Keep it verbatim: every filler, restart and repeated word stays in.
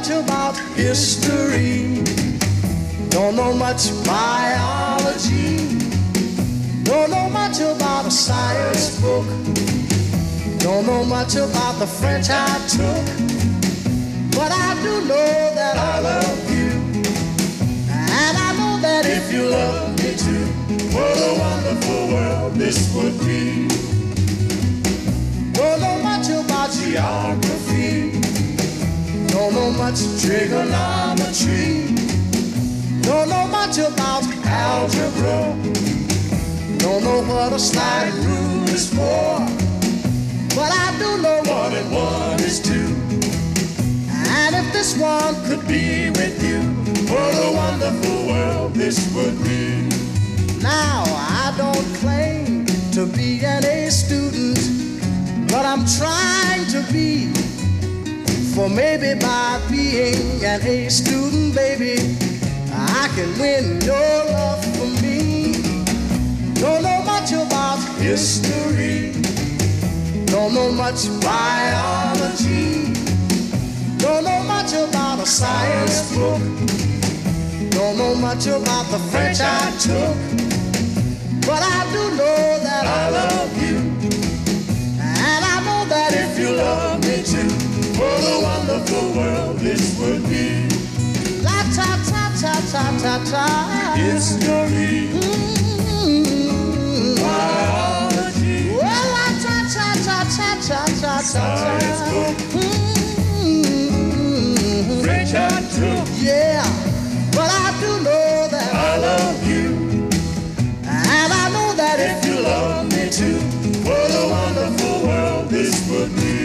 much about history. Don't know much biology. Don't know much about a science book. Don't know much about the French I took. But I do know that I love you. And I know that if you love me too, what a wonderful world this would be. Don't know much about geography. Don't know much trigonometry. Don't know much about algebra. Don't know what a slide rule is for. But I do know one and one is two. And if this one could be with you, what a wonderful world this would be. Now, I don't claim to be an A student, but I'm trying to be. For maybe by being an A student, baby, I can win your love for me. Don't know much about history. Don't know much biology. Don't know much about a science book. Don't know much about the French I took. But I do know that I love you. And I know that if you love me too, what a wonderful world this would be. La ta ta ta ta ta ta. History. Mm-hmm. Biology. Well, la ta ta ta ta ta ta ta. Science book. Mm-hmm. French I took. Yeah, but I do know that I love you. And I know that if you love me too, what a wonderful world this would be.